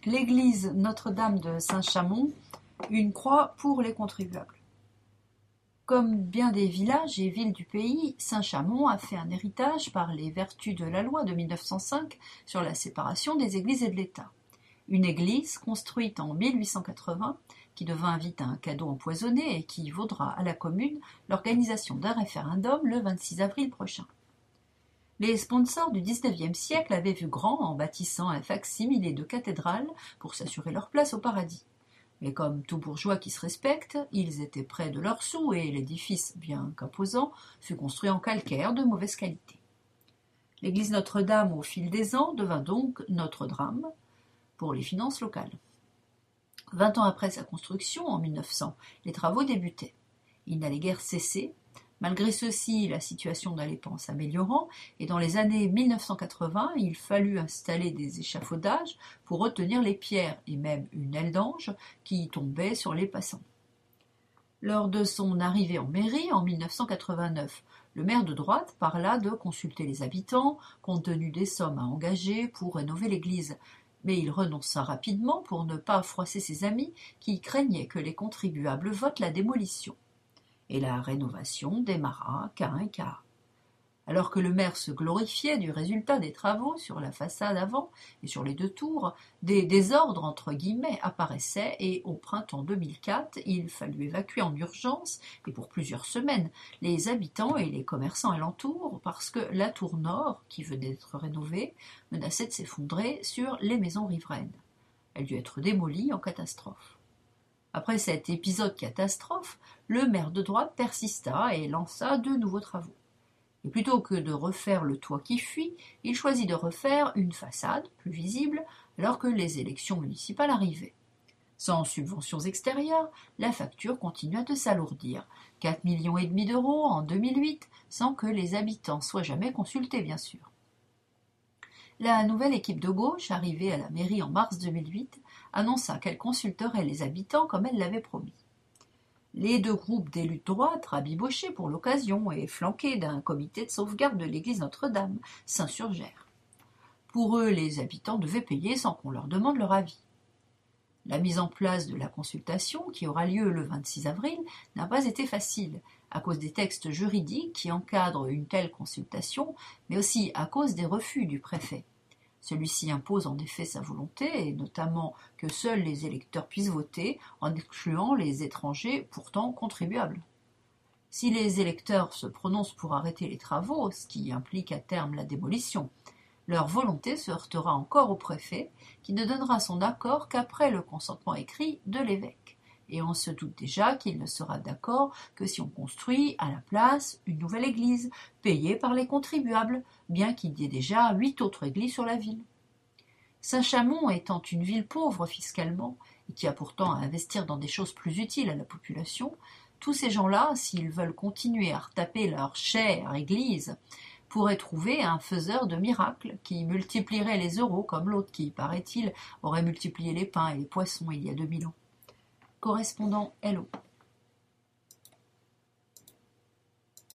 L'église Notre-Dame de Saint-Chamond, une croix pour les contribuables. Comme bien des villages et villes du pays, Saint-Chamond a fait un héritage par les vertus de la loi de 1905 sur la séparation des églises et de l'État. Une église construite en 1880 qui devint vite un cadeau empoisonné et qui vaudra à la commune l'organisation d'un référendum le 26 avril prochain. Les sponsors du XIXe siècle avaient vu grand en bâtissant un fac-similé de cathédrale pour s'assurer leur place au paradis. Mais comme tout bourgeois qui se respecte, ils étaient près de leurs sous et l'édifice, bien qu'imposant, fut construit en calcaire de mauvaise qualité. L'église Notre-Dame, au fil des ans, devint donc Notre-Drame pour les finances locales. 20 ans après sa construction, en 1900, les travaux débutaient. Ils n'allaient guère cesser. Malgré ceci, la situation n'allait pas en s'améliorant, et dans les années 1980, il fallut installer des échafaudages pour retenir les pierres, et même une aile d'ange qui tombait sur les passants. Lors de son arrivée en mairie, en 1989, le maire de droite parla de consulter les habitants, compte tenu des sommes à engager pour rénover l'église, mais il renonça rapidement pour ne pas froisser ses amis qui craignaient que les contribuables votent la démolition. Et la rénovation démarra cas un quart. Alors que le maire se glorifiait du résultat des travaux sur la façade avant et sur les deux tours, des désordres entre guillemets apparaissaient et au printemps 2004, il fallut évacuer en urgence et pour plusieurs semaines les habitants et les commerçants alentours parce que la tour nord, qui venait d'être rénovée, menaçait de s'effondrer sur les maisons riveraines. Elle dut être démolie en catastrophe. Après cet épisode catastrophe, le maire de droite persista et lança de nouveaux travaux. Et plutôt que de refaire le toit qui fuit, il choisit de refaire une façade plus visible alors que les élections municipales arrivaient. Sans subventions extérieures, la facture continua de s'alourdir. 4,5 millions d'euros en 2008, sans que les habitants soient jamais consultés, bien sûr. La nouvelle équipe de gauche, arrivée à la mairie en mars 2008, annonça qu'elle consulterait les habitants comme elle l'avait promis. Les deux groupes d'élus de droite, rabibochés pour l'occasion et flanqués d'un comité de sauvegarde de l'église Notre-Dame, s'insurgèrent. Pour eux, les habitants devaient payer sans qu'on leur demande leur avis. La mise en place de la consultation, qui aura lieu le 26 avril, n'a pas été facile, à cause des textes juridiques qui encadrent une telle consultation, mais aussi à cause des refus du préfet. Celui-ci impose en effet sa volonté, et notamment que seuls les électeurs puissent voter, en excluant les étrangers pourtant contribuables. Si les électeurs se prononcent pour arrêter les travaux, ce qui implique à terme la démolition, leur volonté se heurtera encore au préfet, qui ne donnera son accord qu'après le consentement écrit de l'évêque. Et on se doute déjà qu'il ne sera d'accord que si on construit à la place une nouvelle église, payée par les contribuables, bien qu'il y ait déjà 8 autres églises sur la ville. Saint-Chamond étant une ville pauvre fiscalement, et qui a pourtant à investir dans des choses plus utiles à la population, tous ces gens-là, s'ils veulent continuer à retaper leur chère église, pourraient trouver un faiseur de miracles qui multiplierait les euros comme l'autre qui, paraît-il, aurait multiplié les pains et les poissons il y a 2000 ans. Correspondant Hello.